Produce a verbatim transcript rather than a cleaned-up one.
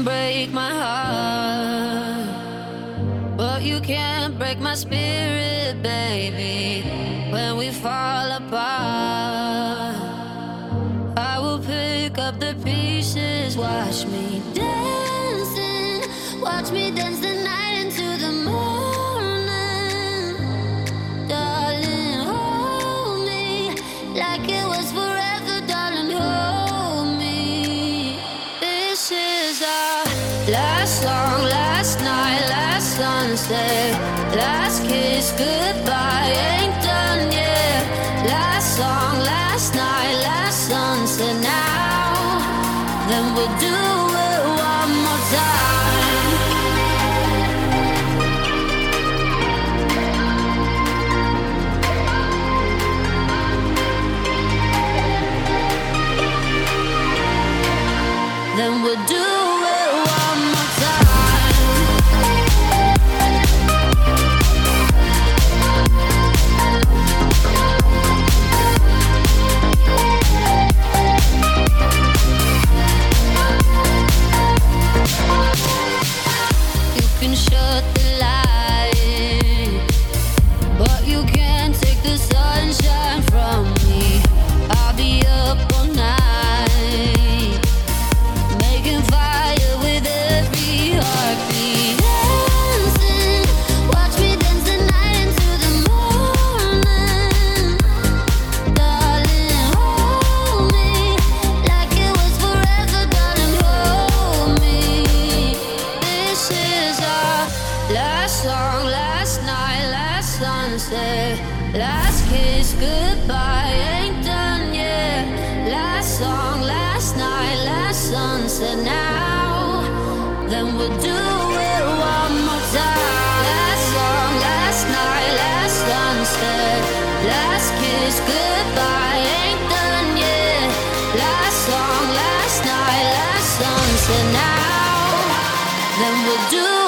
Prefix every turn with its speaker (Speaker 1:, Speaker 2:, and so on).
Speaker 1: break my heart, but you can't break my spirit, baby. When we fall apart, I will pick up the pieces. Watch me dancing, watch me dance the night into the morning. Darling, hold me like it was forever, darling, hold me. This is our last song, last night, last sunset, last kiss, goodbye, ain't done yet. Last song, last night, last sunset, now, then we'll do it one more time. Then we'll do it one more time. You can shut the light, but you can't take the sunshine from me. I'll be up all night, making fire with every heartbeat. Dancing, watch me dance the night into the morning. Darling, hold me like it was forever, darling, hold me. This is our last song, last night, last sunset, last kiss, goodbye, ain't done yet. Last song, last night, last sunset, now, then we'll do it one more time. Last song, last night, last sunset, last kiss, goodbye, ain't done yet. Last song, last night, last sunset, now, then we'll do